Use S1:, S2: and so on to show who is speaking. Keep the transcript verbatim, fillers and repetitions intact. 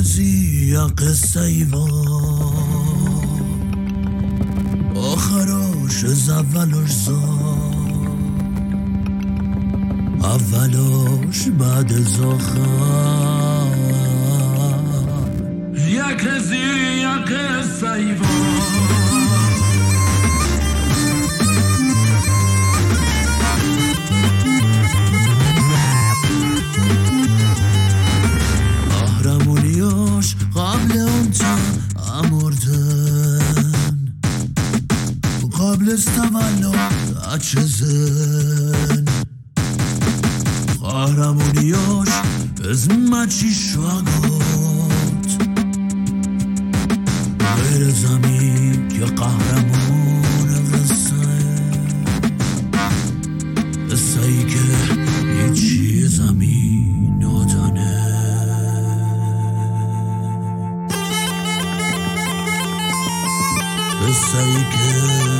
S1: زی یا قصه ایوان آخراش از اولش زان اولش بعد از آخر یک زی یا قصه ایوان قبل اون تا امردن قبل از تولد اچزن قهرمونیاش از مچی شواگات غیر زمین که قهرمون قصه قصه ای که هیچی زمین ندانه قصه ای که